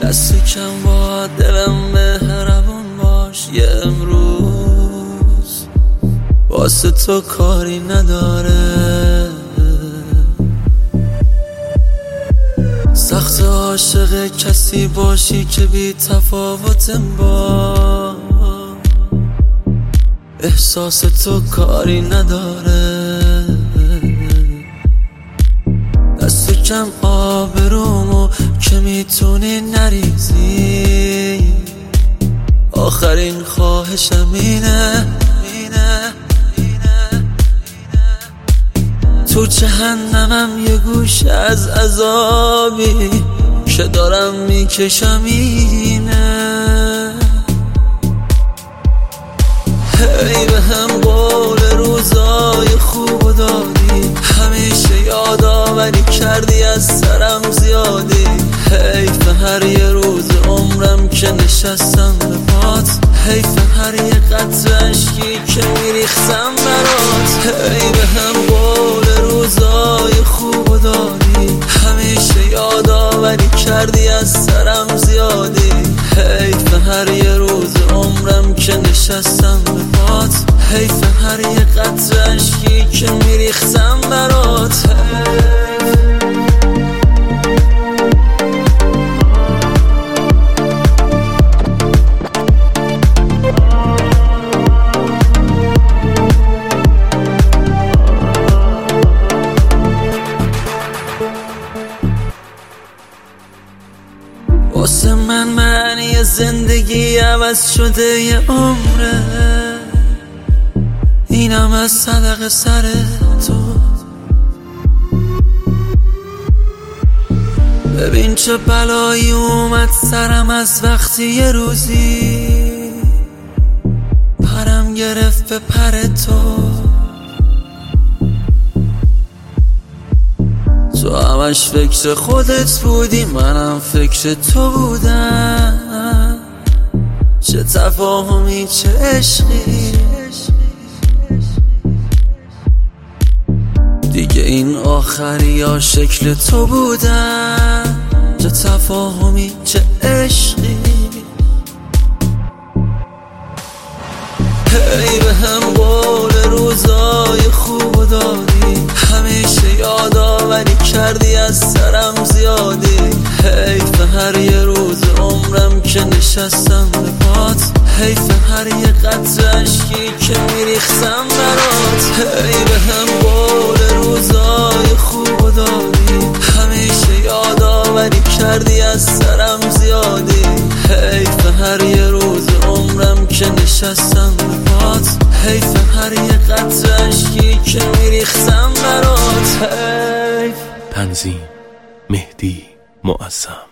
دست کم با دلم مهربون باش. یه امروز واسه تو کاری نداره. سخت عاشق کسی باشی که بی تفاوتم با احساس تو کاری نداره. دست کم آبرومو که میتونی نریزی. آخرین خواهشم اینه تو جهنمم یه گوش از عذابی که دارم میکشم اینه. هی به هم قول روزای خوب دادی، همیشه یادآوری کردی از سرم زیادی. حیف هر یه روز عمرم که نشستم به پات، حیف هر یه قطره اشکی که میریختم برات. هی به هم قول روزای خوب دادی، همیشه یادآوری کردی از سرم زیادی. حیف هر یه روز عمرم که نشستم به پات، حیف هر یه قطره اشکی که میریختم برات. واسه من معنی زندگی عوض شده یه عمره، اینم از صدق سر تو. ببین چه بلایی اومد سرم از وقتی یه روزی پرم گرفت به پر تو. تو همش فکر خودت بودی، منم فکر تو بودم. چه تفاهمی چه عشقی، دیگه این آخری یا شکل تو بودم. چه تفاهمی چه عشقی. هی به هم قول روزای خوب دادی، همیشه یادآوری کردی از سرم زیادی. حیف هر یه روز عمرم که نشستم به پات، حیف هر یه قطره اشکی که میریختم برات. هی به هم قول روزای خوب دادی، همیشه یادآوری کردی از سرم زیادی. حیف هر یه روز عمرم که نشستم به پات، حیف هر یه قطره اشکی که میریختم برات. تنظیم مهدی معظم.